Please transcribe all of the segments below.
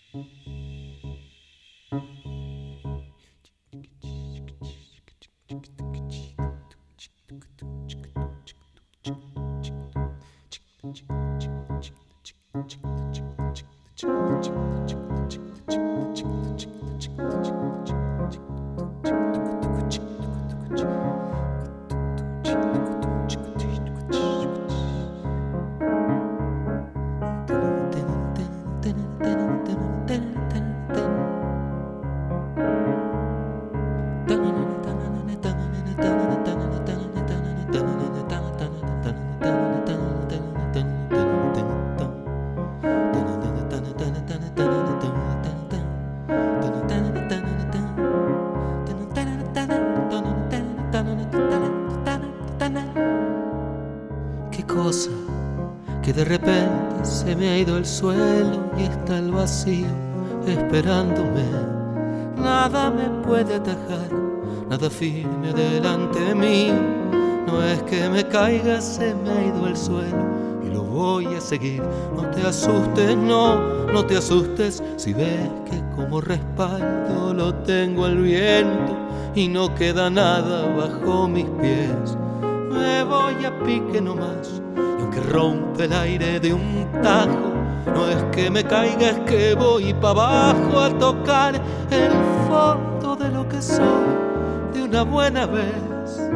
Qué cosa que de repente se me ha ido el suelo y está el vacío esperándome. Nada me puede atajar, nada firme delante mío. No es que me caiga, se me ha ido el suelo y lo voy a seguir. No te asustes, no te asustes, si ves que como respaldo lo tengo al viento y no queda nada bajo mis pies. Me voy a pique nomás, y aunque rompe el aire de un tajo, no es que me caiga, es que voy pa' abajo a tocar el fondo de lo que soy de una buena vez.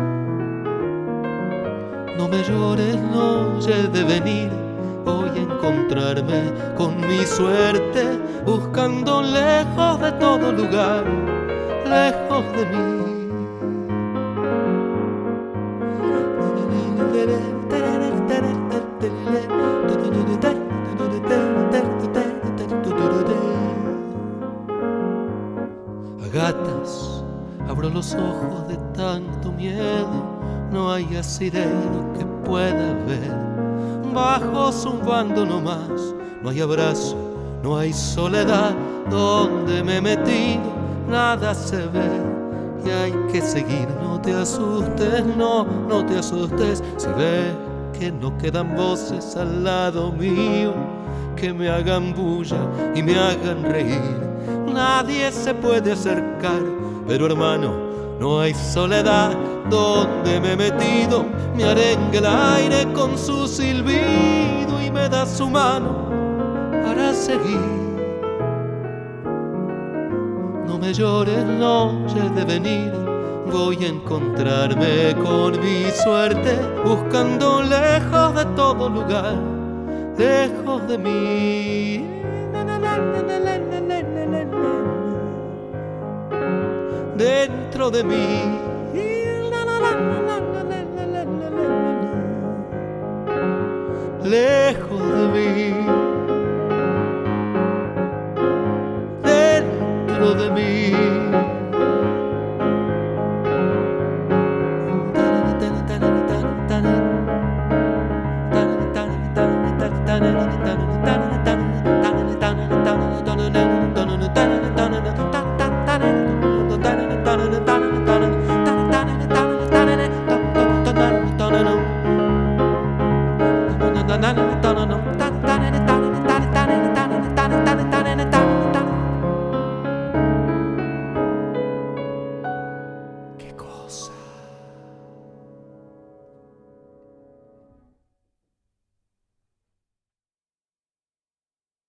No me llores, no he de venir, voy a encontrarme con mi suerte, buscando lejos de todo lugar, lejos de mí. A gatas abro los ojos de tanto miedo, no hay asidero que pueda ver. Bajo zumbando nomás, no hay abrazo, no hay soledad. Donde me he metido nada se ve y hay que seguir. No te asustes, no te asustes, si ves que no quedan voces al lado mío que me hagan bulla y me hagan reír. Nadie se puede acercar, pero hermano, no hay soledad. Donde me he metido me arenga el aire con su silbido y me da su mano para seguir. No me llores, no he de venir, voy a encontrarme con mi suerte, buscando lejos de todo lugar, lejos de mí. Dentro de mí.